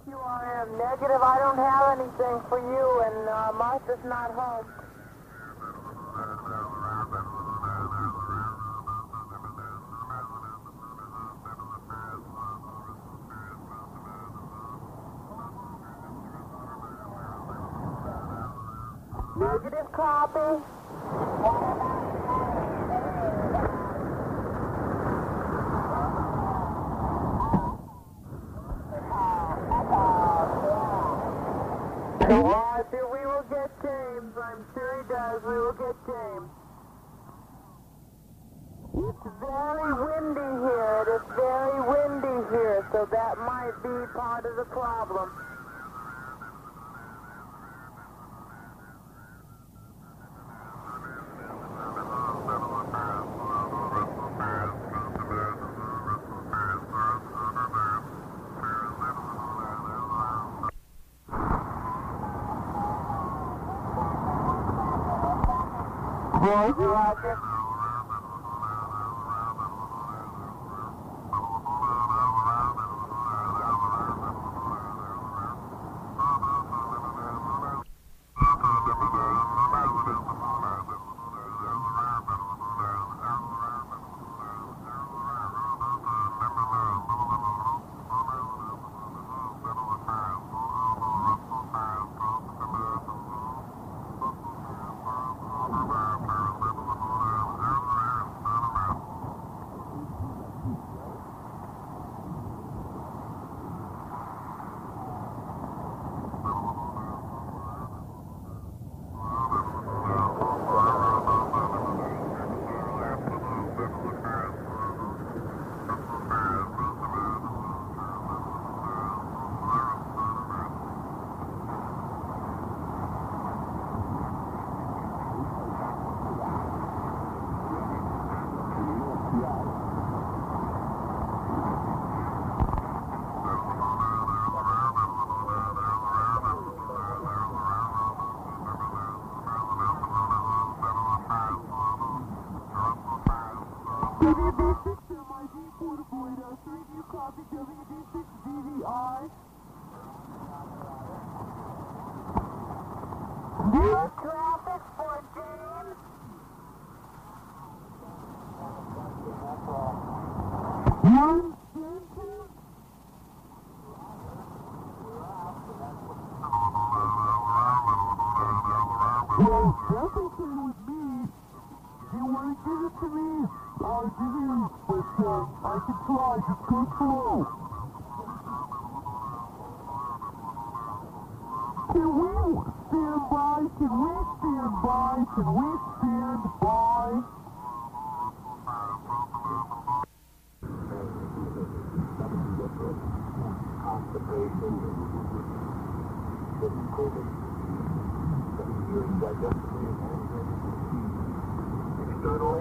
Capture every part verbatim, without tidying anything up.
Q R M. Negative, I don't have anything for you, and uh, Martha's not home. Negative copy. Roger, we will get James. I'm sure he does. We will get James. It's very windy here. It is very windy here, so that might be part of the problem. Roger. Roger. W D six M I D Port Avoid three, do you copy W D six V V I? New traffic for James. One, two, two. Well, that's okay with me. Do you want to give it to me? I'll give you, but uh, I can try, just go slow. Can we stand by? Can we stand by? Can we stand by? Constipation, COVID, externally,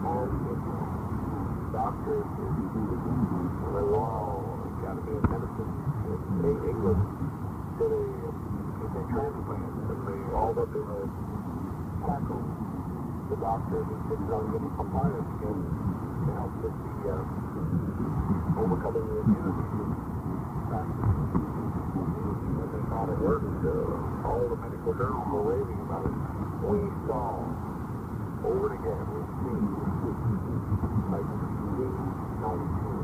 doctors, they all got to be in medicine in England, so they, they transplant, and they, all that they were tackle the doctors and things on getting compliance again to help with the uh, overcoming the immunity factor. And they thought it worked. Uh, all the medical journals were raving about it. We saw over and again, we've seen like nineteen.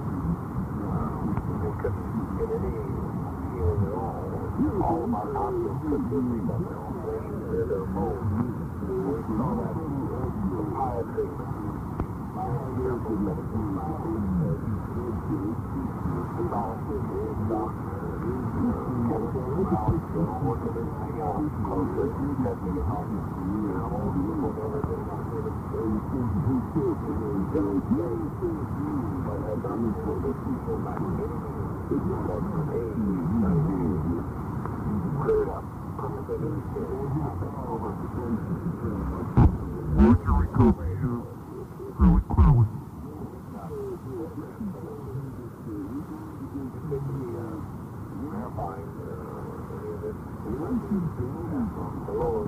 They couldn't get any healing at all. All of our doctors couldn't do anything on their own brains or their bones. We saw that the higher treatment. Careful medical science. Pathologists, doctors, chemistry, biology, work with everything else closely, testing it on animals, with everything on it. But as I'm sure that people back in the eighties, cleared up permanent Where's your recovery really clearly? Verifying any of this the lower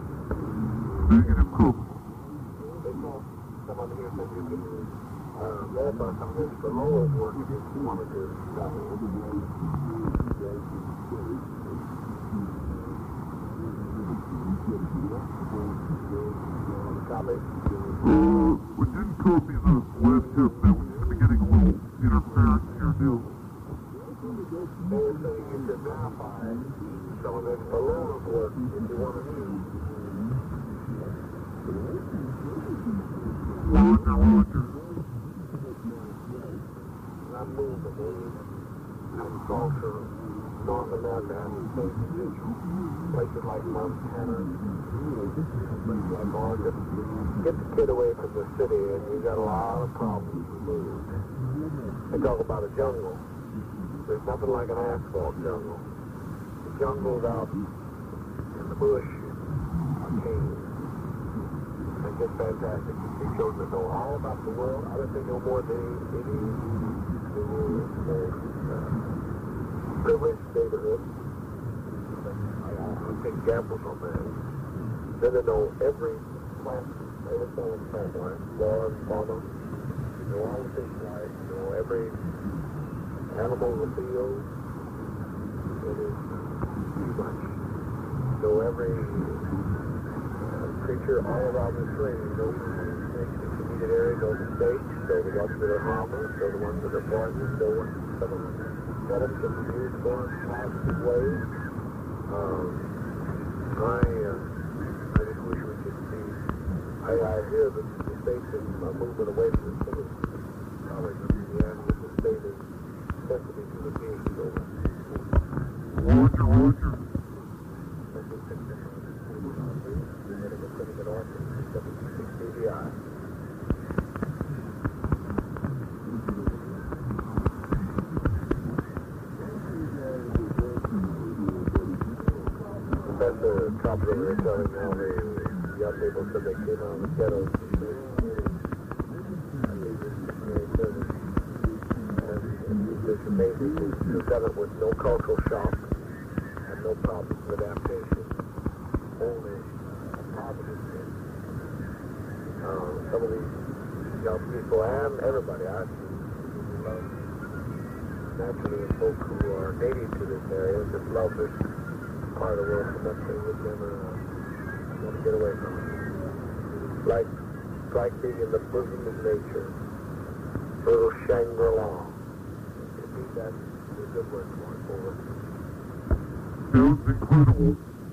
negative proof. They saw someone here said you can uh, verify some of this for Lowell's work if you wanted to. Copy. Uh, we didn't copy the last half of that. We seem to be getting a little interference here now. They were saying you could verify some of this for Lowell's work if you wanted to. Roger, roger. I'm moving, dude. Agriculture, North America has the same potential. Places like Montana, places like Oregon. Get the kid away from the city and you got a lot of problems removed. They talk about a jungle. There's nothing like an asphalt jungle. The jungles out in the bush are caves. And just fantastic. These children know all about the world. I bet they know more than any uh, privileged neighborhood. I'll take gambles on that. Then they know every plant, every plant, plant line, flora and fauna. You know all the fish life. You know every animal in the field. It is too much. You know every uh, creature all around the stream. You know the intermediate areas, know the snakes, know the ones that are harmless, know the ones that are poisonous, know what some of them get them can be used for in positive ways. Um, I, uh, I just wish we could see. I, I hear that the states are moving away from the city. Probably Louisiana with the state is sensitive to the beach. So, Roger, roger. Professor Copper over there telling now the young people said they came out of the ghettos. It's amazing to set it with no cultural shock and no problems with adaptation. Only positive things. Uh, some of these young people and everybody, I love naturally folk who are native to this area just love this part of the world so much they would never uh, want to get away from it. Like, like being in the bosom of nature, little Shangri-La. To me, that's a good word going forward. Sounds incredible.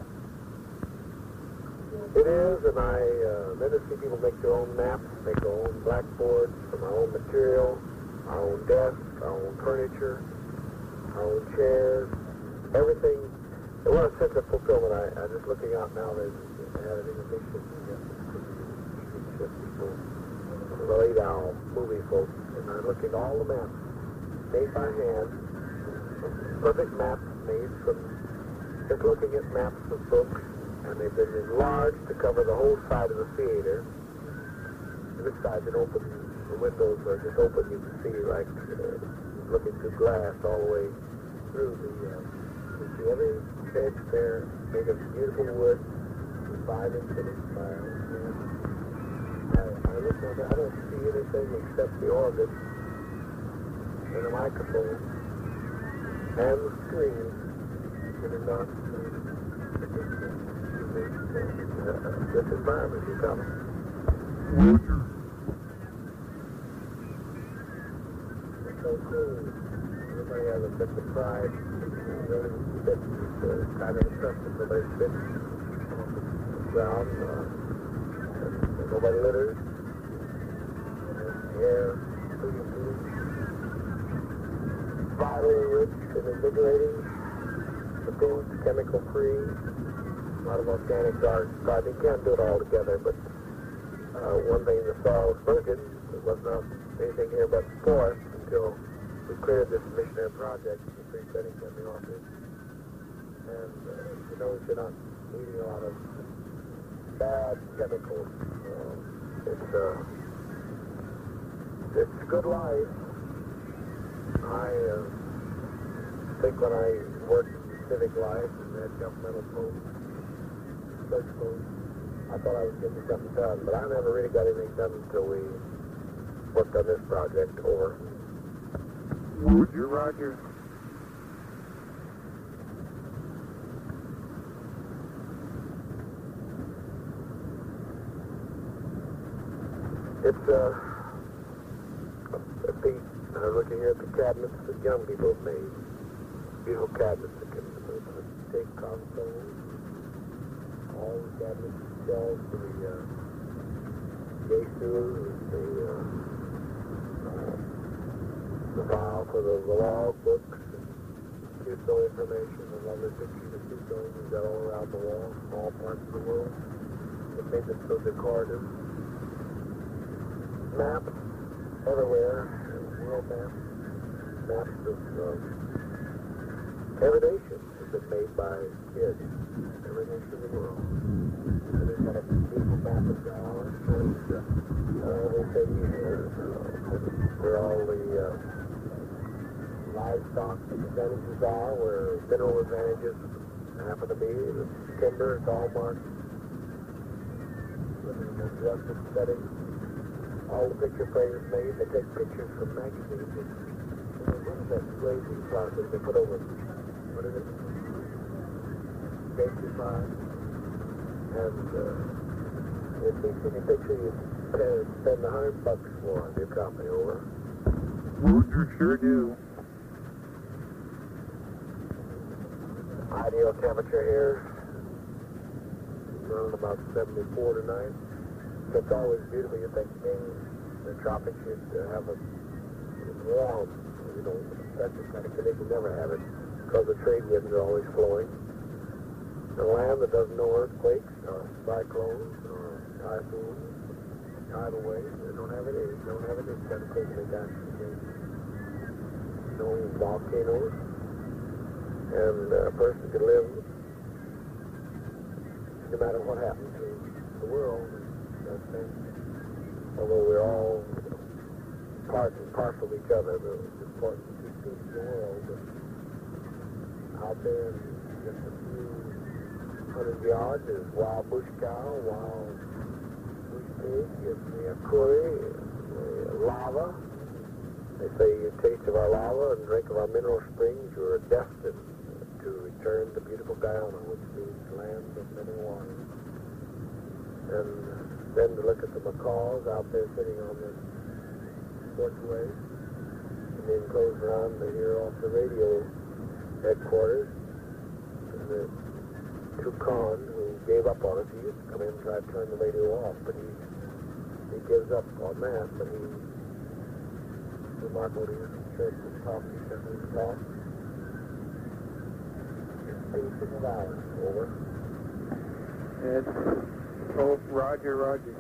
It is, and I uh, then to see people make their own maps, make their own blackboards from our own material, our own desks, our own furniture, our own chairs, everything. And what a sense of fulfillment. I, I'm just looking out now. They had an intermission. People, the late hour movie folks, and I'm looking at all the maps made by hand, perfect maps made from just looking at maps of books, and they've been enlarged to cover the whole side of the theater. This side's an open, the windows are just open. You can see like uh, looking through glass all the way through the. Uh, you see every bench there made of beautiful wood, with five inch finished tiles. I, I look on there, I don't see anything except the organ and a microphone and the screen that are not uh, this environment you tell them. Roger. It's so cool. Everybody has a sense of pride. Really fits, uh, kind of impressive. Nobody fits on the ground. Uh, and nobody litters. And air, clean food. Vitally rich and invigorating. The food's chemical free. A lot of organic garden. You can't do it all together, but uh, one thing the soil was virgin. There was not anything here but forest until we cleared this missionary project in the three settings in the office. And uh, you know you're not eating a lot of bad chemicals. Uh, it's, uh, it's a good life. I uh, think when I worked in civic life and had governmental posts, church posts, I thought I was getting something done, but I never really got anything done until we worked on this project. Over. Roger. Roger. It's uh, a Pete. I'm looking here at the cabinets that young people have made. Beautiful cabinets that can uh, take consoles, all the cabinets, shelves for the uh, cases, the uh, uh, the file for the, the log books, Tuso information, and other pictures of Tusos we've got all around the wall, from all parts of the world. It made them so decorative. Maps everywhere, world maps, maps of uh, every nation has been made by kids, every nation in the world. And they've got a beautiful map of ours, and uh, they say uh, where all the uh, livestock advantages are, where mineral advantages happen to be, the timber, it's all marked. And the rusted setting. All the picture frames made, they take pictures from magazines. And, uh, what is that glazing process they put over? What is it? Gazify. And uh, if you see any picture, you uh, spend a hundred bucks for on your copy. Over. Roger, sure do. Ideal temperature here. Around about seventy-four tonight. It's always beautiful. You think in the tropics you'd uh, have a warm, you know, that's the kind of condition you never have it because the trade winds are always flowing. The land that doesn't know earthquakes or cyclones or typhoons, tidal waves, they don't have any. They don't have any cataclysmic action. No volcanoes. And a person could live no matter what happens to the world. I think, although we're all part and parcel of each other, it's important to keep peace in the world. But out there in just a few hundred yards is wild bush cow, wild bush pig, and we have curry, and lava. They say you taste of our lava and drink of our mineral springs, you are destined to return to beautiful Guyana, which means land of many waters. And then to look at the macaws out there sitting on the porchway, and then goes around to hear off the radio headquarters, and the toucan who gave up on us, he used to come in and try to turn the radio off, but he he gives up on that, but he remarkable he doesn't chirp and talk, he doesn't talk. Peace in the valley. Over. It's Oh, Roger, Roger.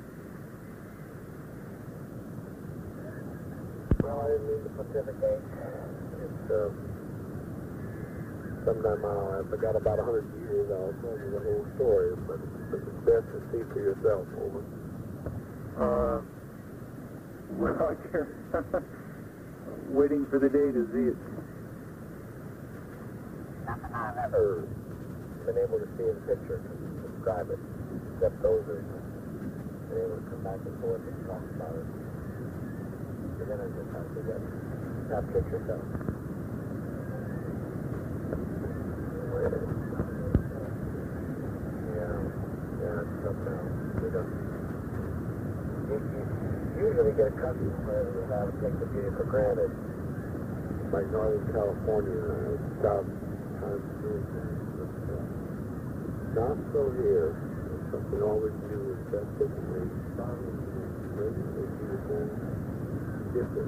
Well, I didn't mean to pontificate. It's, uh, sometime I, I forgot about a hundred years, I'll tell you the whole story, but it's best to see for yourself. Over. Uh, Roger. Waiting for the day to see it. I've never been able to see a picture to describe it. Except those who are able to come back and forth and talk about it. And then I just have to get that picture done. Yeah, yeah, it's something else. You don't, you, you usually get accustomed where you have to take the beauty for granted. Like Northern California, uh, South times doing that. But, uh, not so here. Something always new is best differently. Maybe beautiful, different.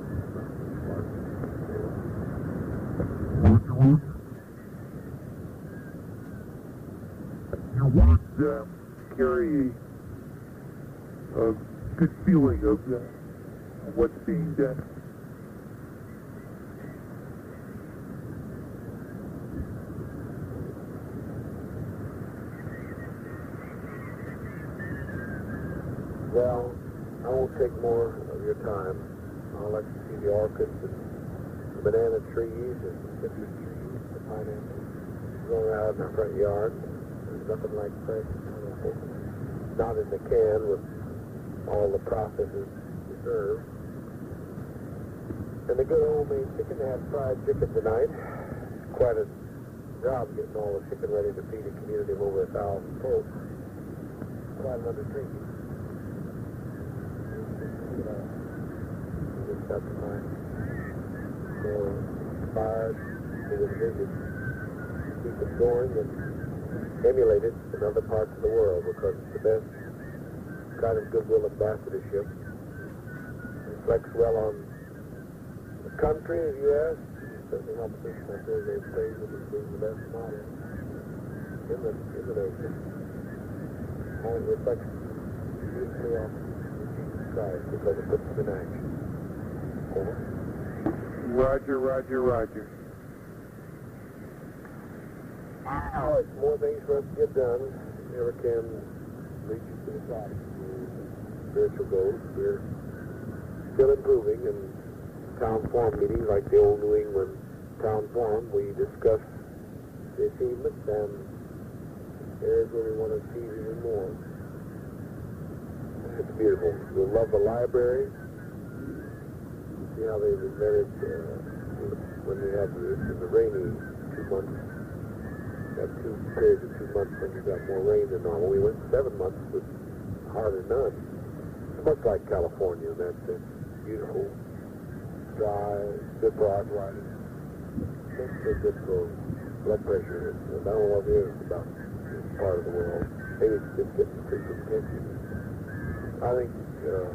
You want to carry a good feeling of uh, what's being done. Well, I won't take more of your time. I'll let you see the orchids and the banana trees and the citrus trees, the pineapples growing out in our front yard. There's nothing like fresh pineapple, not in the can with all the processes reserved. And the good homemade chicken, they had fried chicken tonight. Quite a job getting all the chicken ready to feed a community of over a thousand folks. Quite an undertaking. Just got the night. So inspired to the visit. Keep it going and emulate it in other parts of the world because it's the best kind of goodwill ambassadorship. Reflects well on the country, the U S, certainly not this country. They praise it as being the best model in the, in the nation. And it reflects beautifully on Jesus Christ because it puts it in action. Over. Roger, roger, roger. Oh, it's more things for us to get done. Never can reach to the top. Spiritual goals. We're still improving in town forum meetings like the old New England town forum. We discuss the achievements and areas where we want to achieve even more. It's beautiful. We love the library. See how they've invented uh, when they have this in the rainy two months. You have two periods of two months when you got more rain than normal. We went seven months with hardly none. It's much like California in that sense. Beautiful, dry, good for arthritis. It's so good for blood pressure. I don't know what it is about this part of the world. Maybe it's just getting frequent attention. I think, uh,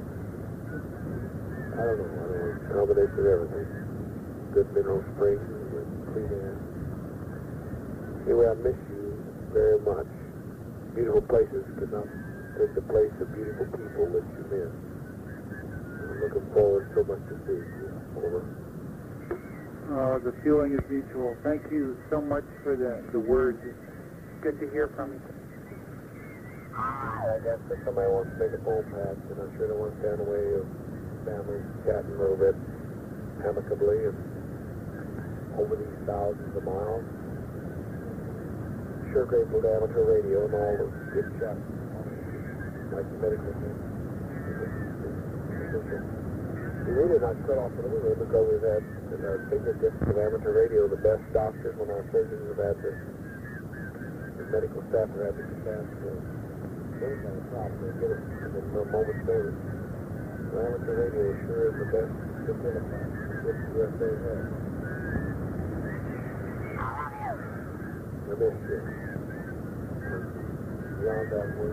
I don't know, I don't know, it's a combination of everything. Good mineral springs and clean air. Anyway, I miss you very much. Beautiful places could not take the place of beautiful people that you miss. I'm looking forward so much to seeing you. Over. Uh, the feeling is mutual. Thank you so much for the, the words. It's good to hear from you. I guess if somebody wants to make a phone pass, and I'm sure they want to stand away of families chatting a little bit amicably and over these thousands of miles. Sure grateful to amateur radio and all those good shots, like the medical team. We really not cut off from anything because we've had in our fingertips of amateur radio the best doctors when our surgeons have had the, the medical staff have had the capacity to any kind of problem. They get it in a moment's notice. So amateur radio sure is the best facility that the U S A has. I miss you. Beyond that word,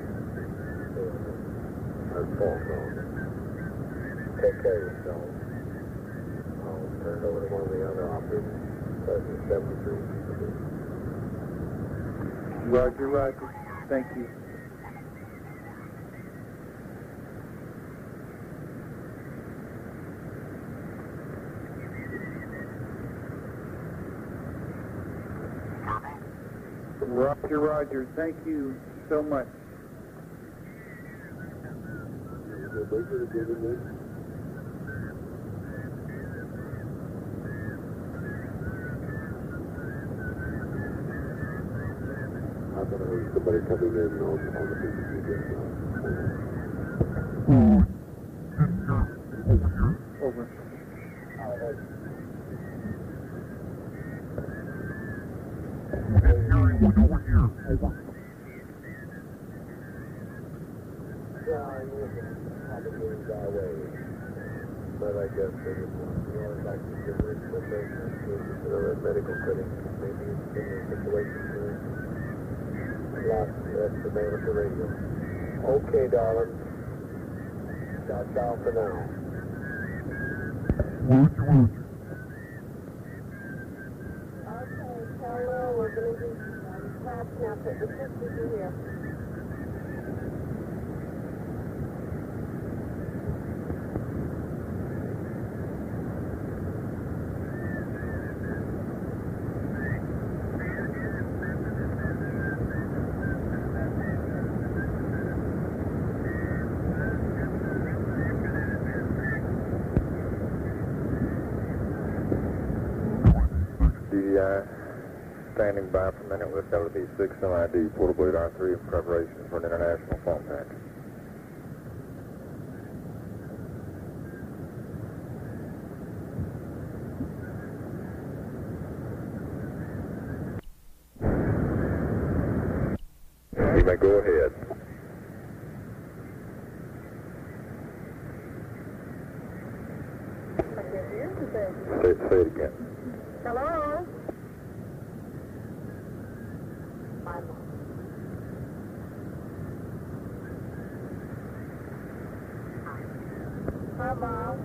I'd fall down. Take care of yourself. I'll turn it over to one of the other operators. President seventy-three. Roger, roger. Thank you. Roger, roger. Thank you so much. I'm going to hear somebody coming in on, on the B B C just now. Over. Yeah, I knew it probably was our way. But I guess they didn't want to. We always like to give recommendation to consider a medical clinic. Maybe in similar situations where lots that's the name of the radio. Okay, darling. Ciao, ciao for now. Roger, roger. Okay, hello, we're going to do um, class now, but the sisters are here. Standing by for a minute with L B six M I D, Portable eight R three in preparation for an international phone pack. You may go ahead. Say, say it again. Hello? Hi, Mom.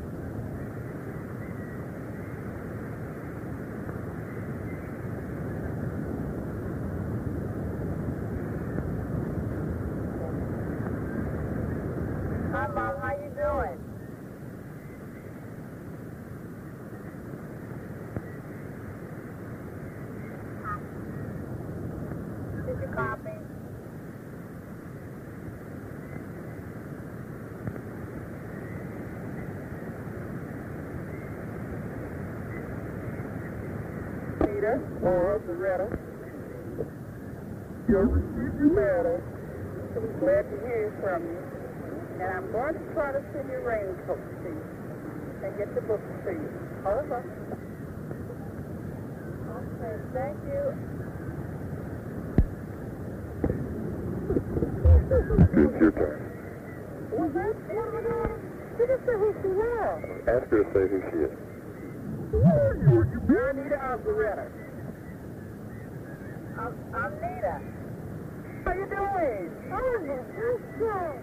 Hi, Mom. How you doing? Did you copy? Peter or Loretta, you'll receive your letter. I'm glad to hear from you. And I'm going to try to send your raincoat to you and get the books to you. Over. Okay, thank you. It's your turn. Was that She just said who she was. Ask her to say who she is. You're Nita Alvaretta. I'm, I'm Nita. How you doing? Oh,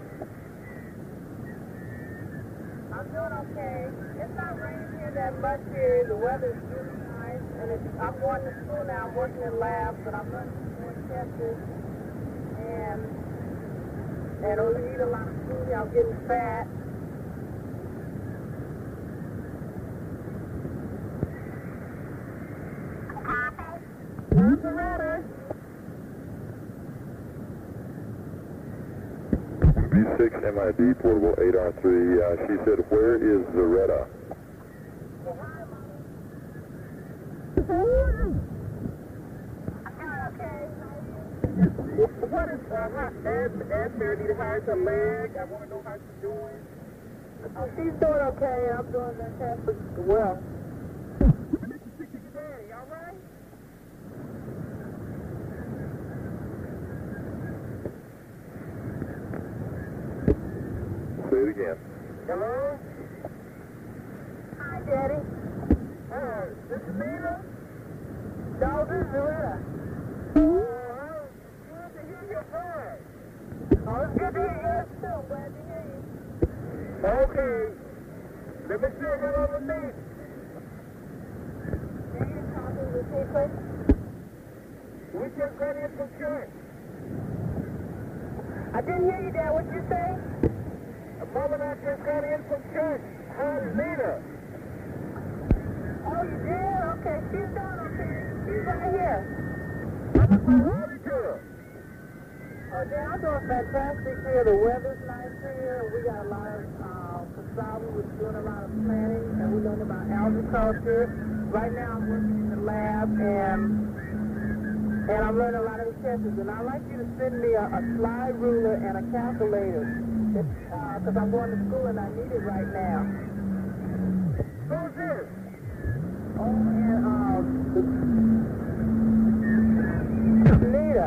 I'm doing okay. It's not raining here that much here. The weather's really nice. And it's, I'm going to school now. I'm working in labs, but I'm learning more tests. And, and we eat a lot of food. I'm getting fat. B six M I D, portable eight R three. Uh, she said, where is Zaretta? What is uh, her answer? Need to hire some leg. I want to know how she's doing. Oh, she's doing okay. I'm doing fantastic. Well. Daddy, all right? Say it again. Hello? Hi, Daddy. Hi, this is Nina? No, this is Loretta. Oh, good to hear your voice. Oh, it's good to hear yours too. Glad to hear you. Okay. Let me see what over me. Can you talk to the people? We just got in from church. I didn't hear you, Dad. What'd you say? Mom and I just got in from church. How's Nina? Oh, you did? Okay, she's doing okay. She's right here. How's the girl? Oh, Dad, I'm doing fantastic here. The weather's nice here. We got a lot of uh, cassava. We're doing a lot of planting, and we learned about agriculture. Right now, I'm working in the lab, and and I'm learning a lot of tests. And I'd like you to send me a, a slide ruler and a calculator. Because uh, I'm going to school and I need it right now. Who's this? Oh, and, um, Nita.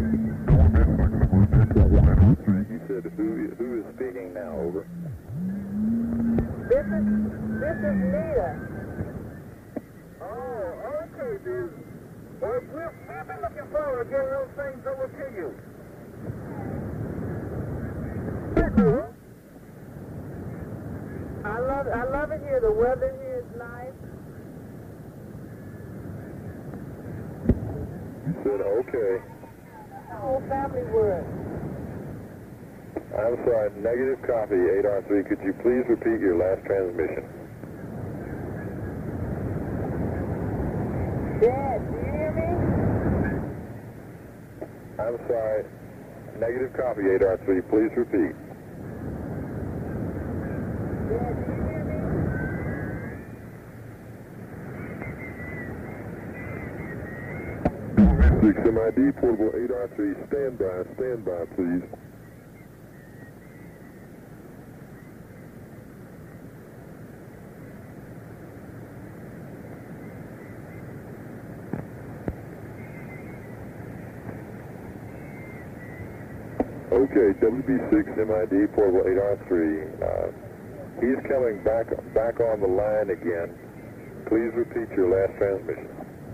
You said who, who is speaking now, over? This is, this is Nita. Oh, okay, dude. Well, we've, we've been looking forward to getting those things over to you. I love I love it here. The weather here is nice. You said okay. The whole family would. I'm sorry, negative copy, eight R three. Could you please repeat your last transmission? Dad, do you hear me? I'm sorry, negative copy, eight R three. Please repeat. Dad, do you hear me? six M I D, portable eight R three. Stand by, stand by, please. Okay, W B six M I D, portable eight R three. Uh, he's coming back back on the line again. Please repeat your last transmission.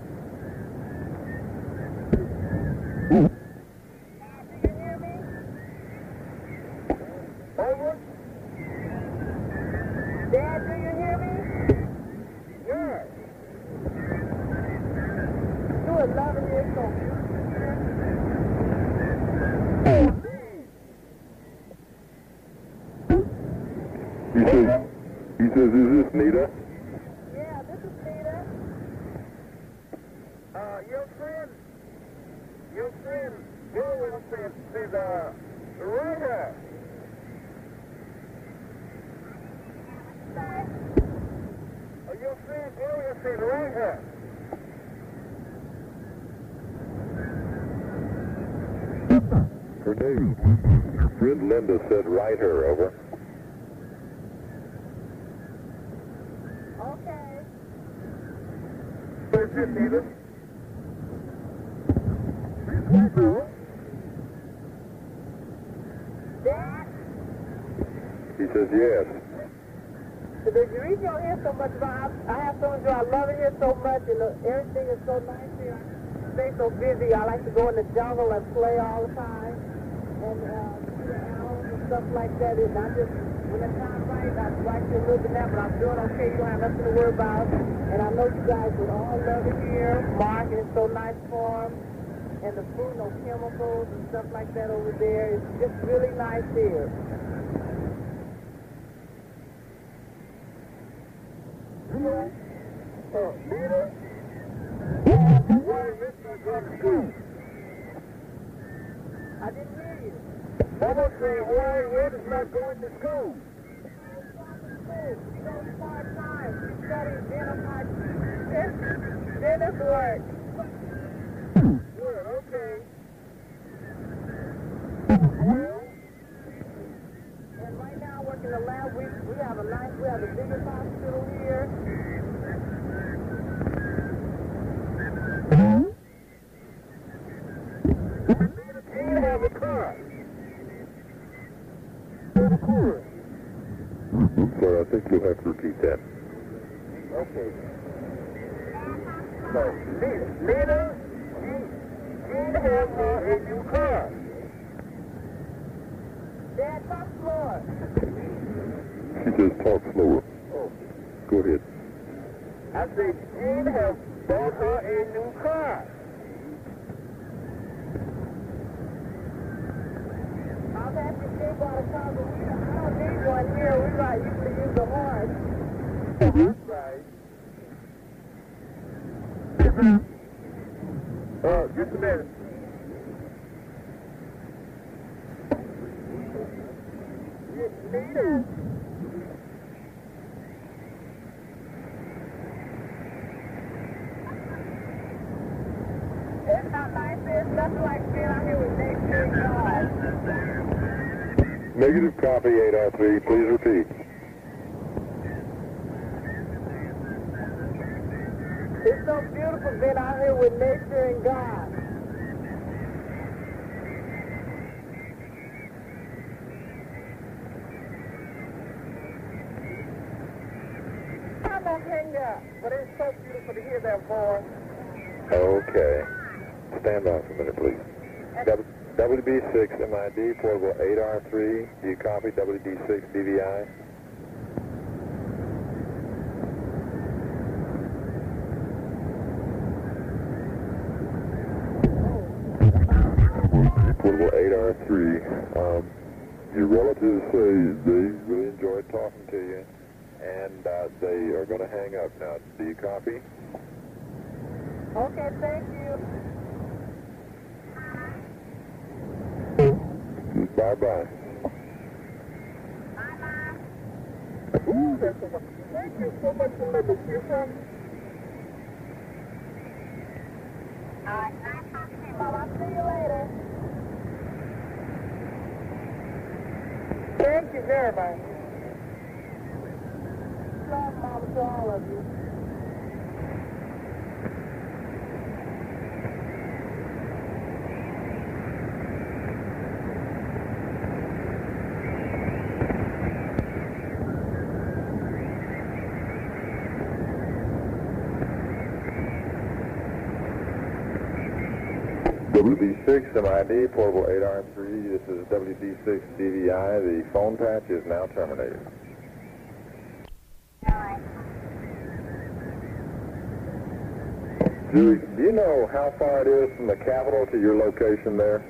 Over. Dad, do you hear me? Yes. You would love it here so He says, he says, is this Nita? Yeah, this is Nita. Uh, your friend, your friend, Joel said, said, uh, right here. Uh, your friend Joel said, right here. Her name, your friend Linda said, write her, over. Okay. Where's it, Nita? Dad? He says, yes. The reason you're here so much about, I have so much, I love it here so much, and uh, everything is so nice here. I stay so busy. I like to go in the jungle and play all the time, and uh, see the animals and stuff like that. And I just, when the time's right, I write you a little bit now, but I'm doing okay. You don't have nothing to worry about. And I know you guys would all love it here. Market is so nice for them, and the food, no chemicals and stuff like that over there. It's just really nice here. Oh, Nita? Where is this going to school? I didn't hear you. Mama said, where, where is not going to school? She goes part-time. She studies dental part- dentist work. Good, okay. And right now I work in the lab. We, we have a nice, we have the biggest hospital here. You have a car. Sorry, I think you'll have to repeat that. Okay. So, Nita, Nita, you have uh, a new car. Dad, talk slower. She says, talk slower. Oh, Go ahead. I said, Jean has bought her a new car. I've had to dig on a car, but we don't, I don't need one here. We got used to use the horse. That's right. Uh, just a minute. Nita. It's not nice. It's nothing like being out here with nature and God. Negative copy, eight R three. Please repeat. It's so beautiful being out here with nature and God. I'm gonna hang up, but it's so beautiful to hear that voice. Okay. Stand by for a minute, please. W B six M I D, portable eight R three. Do you copy W D six D V I? Portable eight R three. Um, your relatives say they really enjoyed talking to you, and uh, they are going to hang up now. Do you copy? Okay, thank you. Bye-bye. Ooh, that's so much. Thank you so much for letting me hear from you. All right, nice talking to you, Mom. I'll see you later. Thank you very much. Love, Mom, to all of you. W B six M I D, portable eight R three. This is W B six D V I. The phone patch is now terminated. Julie, do you know how far it is from the Capitol to your location there?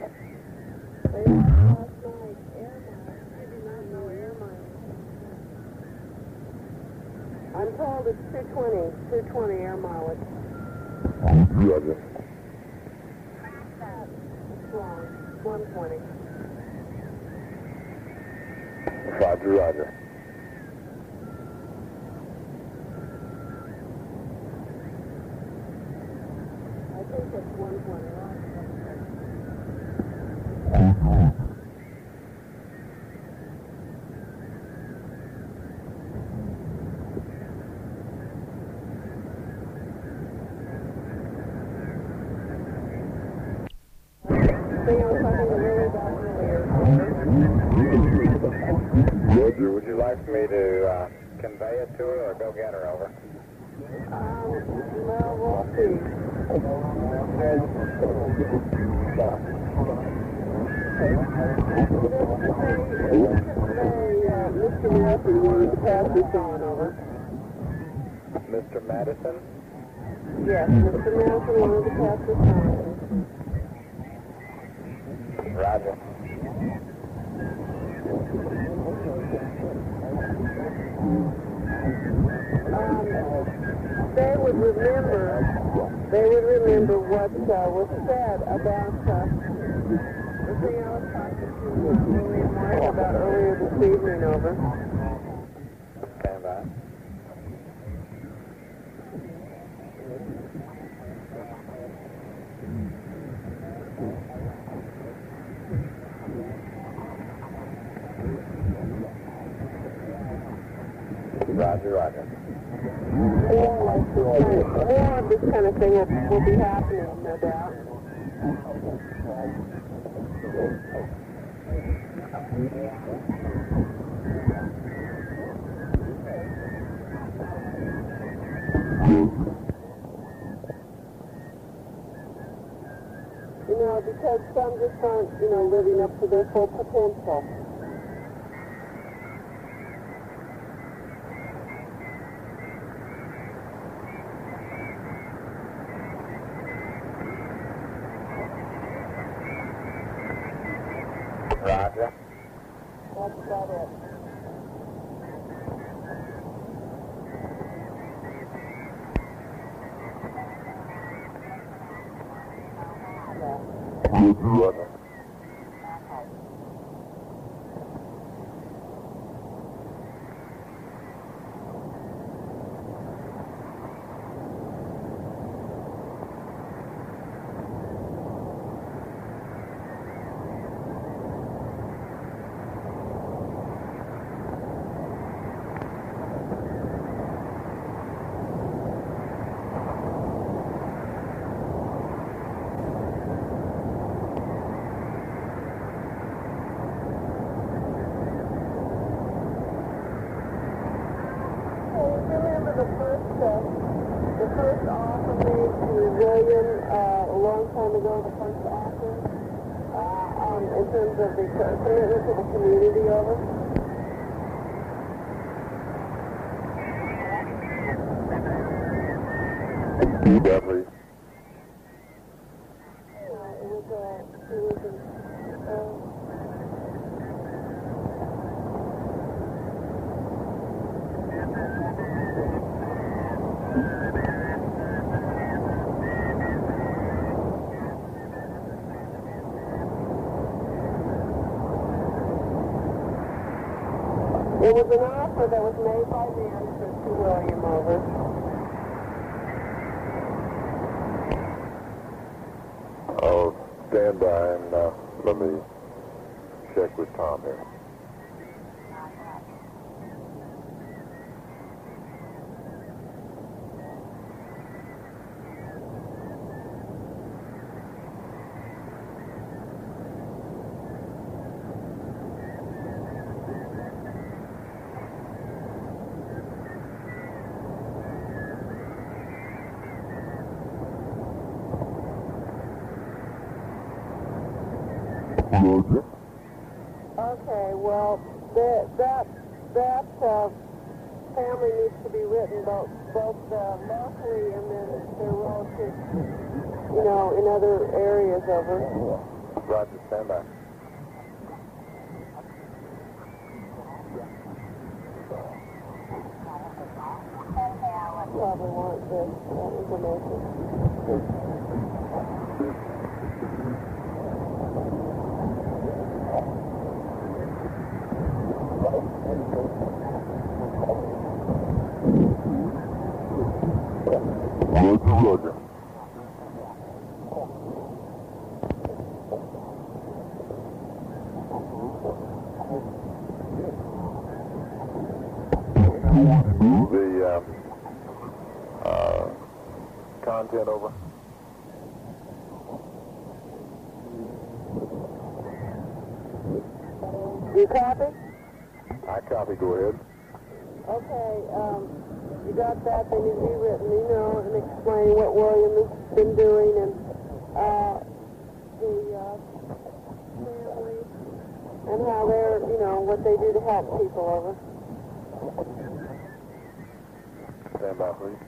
I'm told it's two twenty, two twenty air mileage. Roger. It's wrong. one twenty. Roger, roger. I think it's one twenty. Roger, would you like me to uh, convey it to her or go get her over? Um, well, we'll see. Mister Madison wanted to pass this on over. Mister Madison? Yes, Mister Madison wanted to pass this on. Roger. Um, they would remember, they would remember what uh, was said about uh, the thing I was talking to Julie and Mark about earlier this evening over. Stand by. Roger, roger. More like this kind of, more of this kind of thing will, will be happening, no doubt. You know, because some just aren't, you know, living up to their full potential. Roger. That's about it. Roger. The first, uh, the first offer made to William uh, a long time ago, the first offer, uh, um, in terms of the commitment to the community over. Definitely. Uh, it was a, it was a, uh, It was an offer that was made by management to William over. I'll stand by and uh, let me check with Tom here. Roger. Okay, well, that that that uh, family needs to be written both both uh, locally and then their relatives, you know, in other areas over. Roger, stand by. Probably want this that information. Roger, Roger. The um, uh, content over. You copy? I copy, go ahead. Okay, um, you got that, they need to be written, you know, and explain what William has been doing and, uh, the, uh, family and how they're, you know, what they do to help people over. Stand by, please.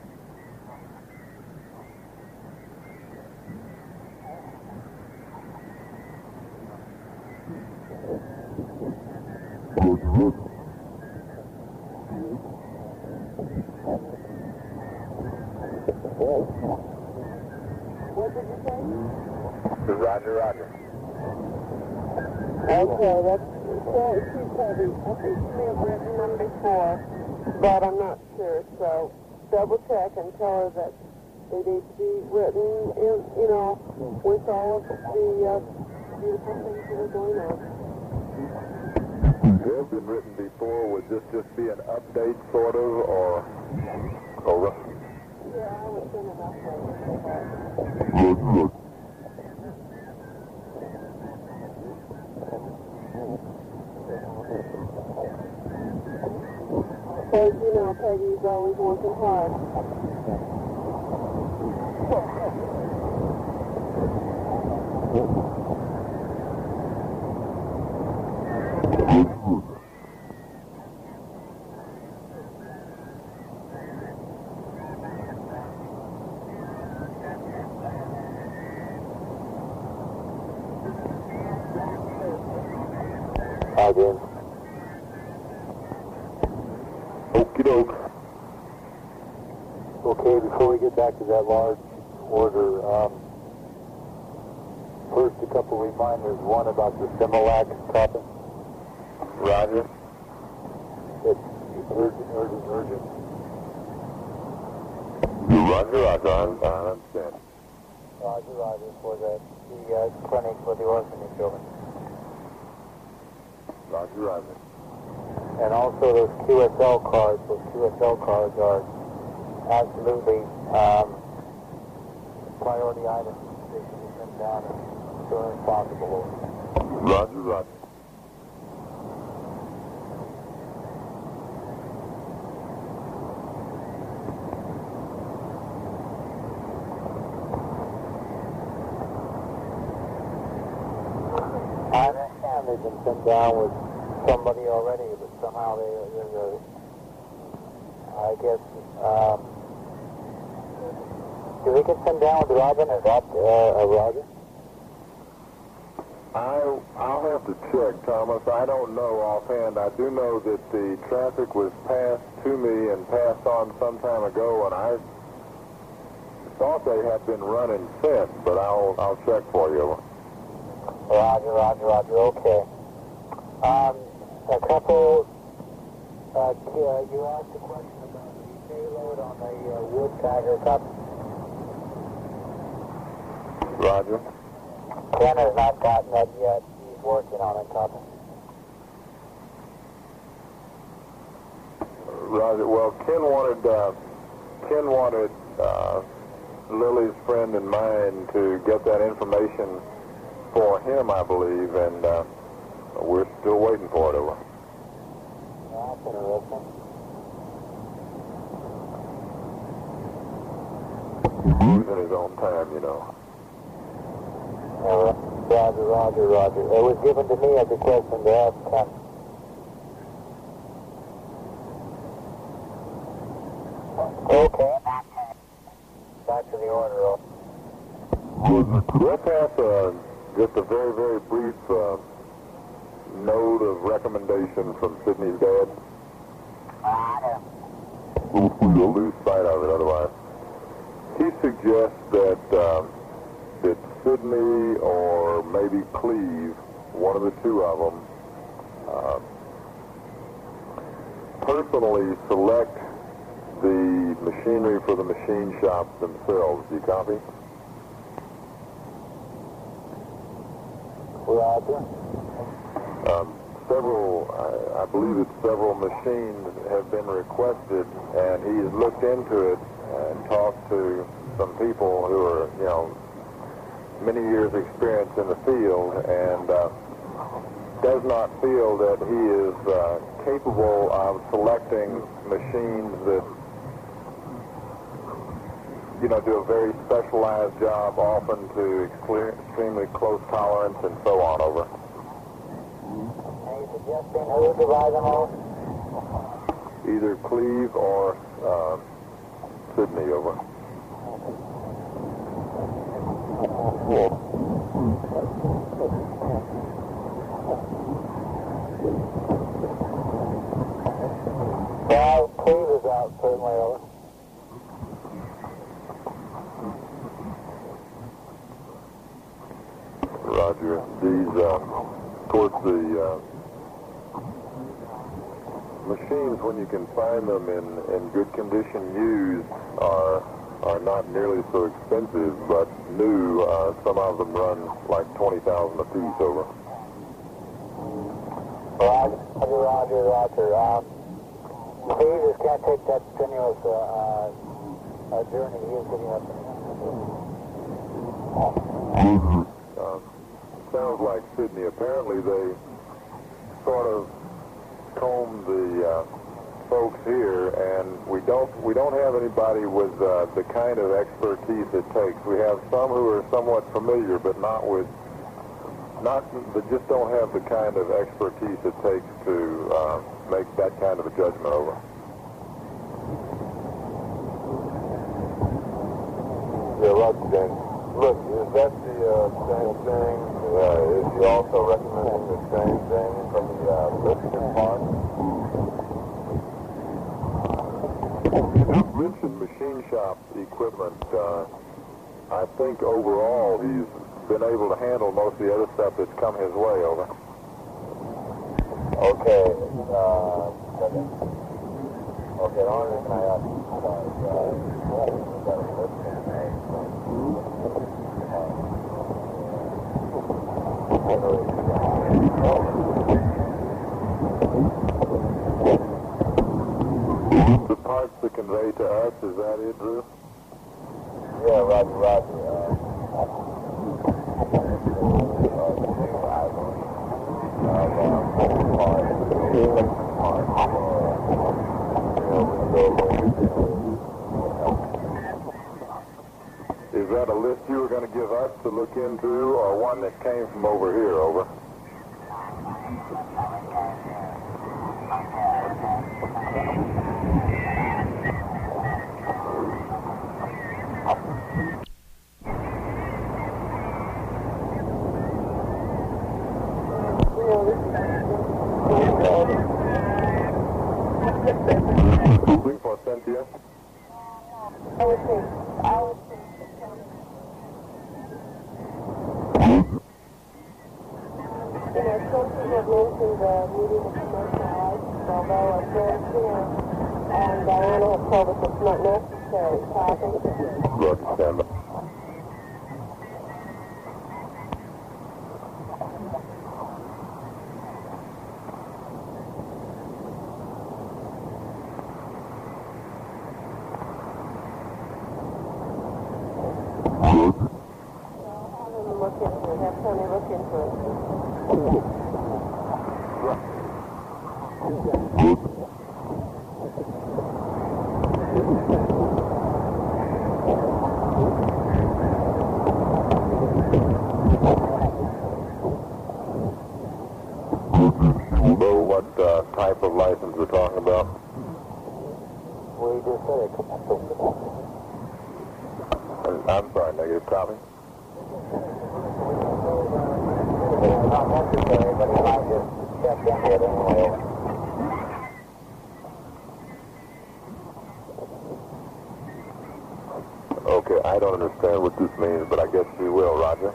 Roger, Roger. What did you say? Roger, Roger. Okay, that's, well, she's heavy. I think she may have written them before, but I'm not sure, so double check and tell her that they need to be written in, you know, with all of the uh, beautiful things that are going on. They have been written before. Would this just be an update, sort of, or over? Yeah, I would send an update. Roger, Roger. Because, you know, Peggy's always working hard. Hi, James. Okie doke. Okay, before we get back to that large order, um, first a couple reminders. One about the Similac topic. Roger. It's urgent, urgent, urgent. Roger, Roger. I I understand. Roger, Roger, for the, the uh, clinic for the orphanage children. Roger, Roger. And also those Q S L cards, those Q S L cards are absolutely um, priority items. They should be sent down as soon as possible. Roger, Roger. I understand they've been sent down with somebody already, but somehow they, there's a, I guess, um, do we get sent down with Robin? Is that uh, a Roger? I, I'll have to check, Thomas. I don't know offhand. I do know that the traffic was passed to me and passed on some time ago, and I thought they had been running since, but I'll, I'll check for you. Roger, Roger, Roger, okay. Um, a couple, uh, you asked a question about the payload on the uh, wood tiger cup. Roger. Ken has not gotten that yet. He's working on it, Copper. Roger. Well, Ken wanted, uh, Ken wanted, uh, Lily's friend and mine to get that information for him, I believe, and, uh, we're still waiting for it, over. That's interesting. He's in his own time, you know. Uh, Roger, roger, roger. It was given to me as a question to ask Captain. Okay. Back to the order. Let's have uh, just a very, very brief uh, note of recommendation from Sydney's dad. We'll lose sight of it otherwise. He suggests that uh, that Sydney or maybe Cleve, one of the two of them, uh, personally select the machinery for the machine shops themselves. Do you copy? Roger. Um, several, I, I believe that several machines have been requested, and he's looked into it and talked to some people who are, you know, many years experience in the field, and uh, does not feel that he is uh, capable of selecting machines that, you know, do a very specialized job, often to extremely close tolerance and so on. Over. Any suggesting who to buy them all? Either Cleve or uh, Sydney. Over. Well, Cleve is out certainly. Over. Roger. These, uh, of course, the uh, machines, when you can find them in, in good condition used, are are not nearly so expensive, but new, uh, some of them run like twenty thousand a piece. Over. Roger, roger, roger. Um, Cleve just can't take that strenuous uh, uh, uh, journey he is getting up. Uh, sounds like Sydney. Apparently they sort of combed the uh, folks here, and we don't we don't have anybody with uh, the kind of expertise it takes. We have some who are somewhat familiar, but not with not that just don't have the kind of expertise it takes to uh, make that kind of a judgment. Over. Yeah, Roger, James. Look, is that the uh, same thing? Uh, is he also recommending the same thing from the uh, Michigan part? You mentioned machine shop equipment. Uh, I think overall he's been able to handle most of the other stuff that's come his way. Over. Okay. Uh, okay. Okay. The only reason I asked is because uh, got a list in there. The parts that convey to us, is that it, Drew? Yeah, Roger, Roger. Uh, Is that a list you were going to give us to look into, or one that came from over here? Over. Looking for Cynthia? I would think. I would think. You know, some people have mentioned the meeting of commercial license, although I'm very clear, and Diana has told us it's not necessary. So I think Good, stand by. have them look into it. Have Tony look into it. type of license we're talking about? We just said it. I'm sorry, negative copy. It's not necessary, but he might just check into it anyway. Okay, I don't understand what this means, but I guess we will, Roger.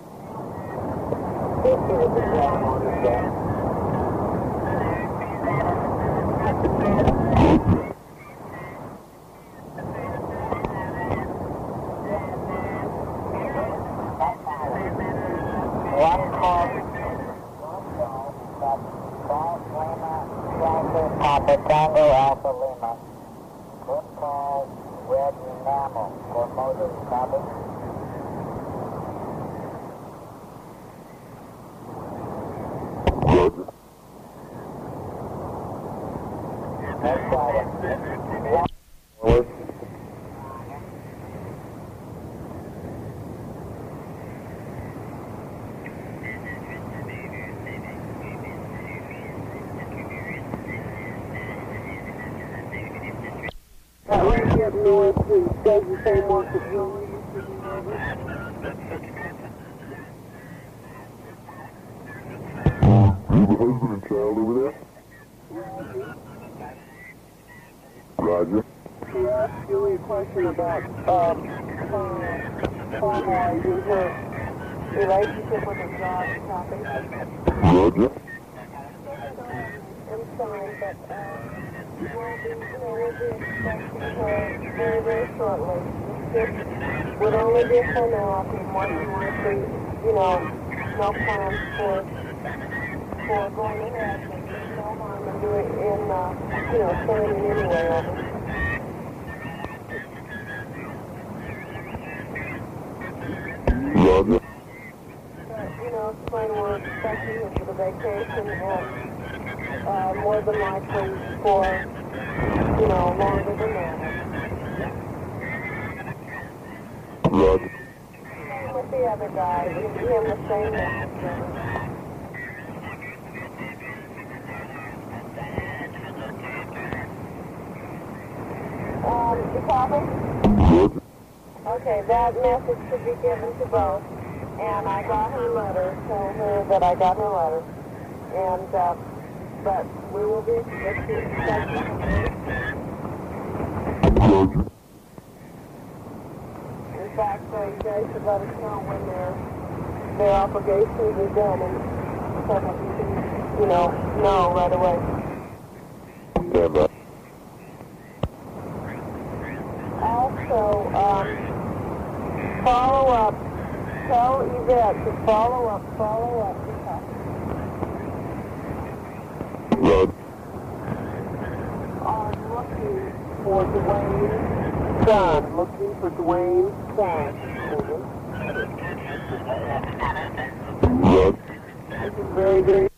One call, that's Golf Lima, Yankee, Papa Tango, Alpha Lima. One call, Red Enamel for Motors, copy? Next item. Forward. Right up north to does the same work that you You have a husband and child over there? Roger. She asked you a question about um, her farm-wise and her relationship with her job, copy? Roger. I'm sorry, but uh, we'll be, you know, we'll be expecting her very, very shortly. This would only be for now, if more than likely, you know, no plans for, for going ahead, but there's no harm in doing, in, uh, you know, planning anyway, over. Roger. But, you know, explain we're expecting her for the vacation and uh, more than likely for, you know, longer than that. Roger. Same with the other guy, give him the same message. Um, you copy? Roger. Okay, that message should be given to both. And I got her letter, told her that I got her letter. And, uh, but we will be expecting her. Roger. In fact, uh, you guys should let us know when their, their obligations are done and so that we can, you know, know right away. Stand by. Also, um, follow up. Tell Yvette to follow up, follow up. Roger. I'm looking for Dwayne Son. Looking for Dwayne Son. Roger. This is very, very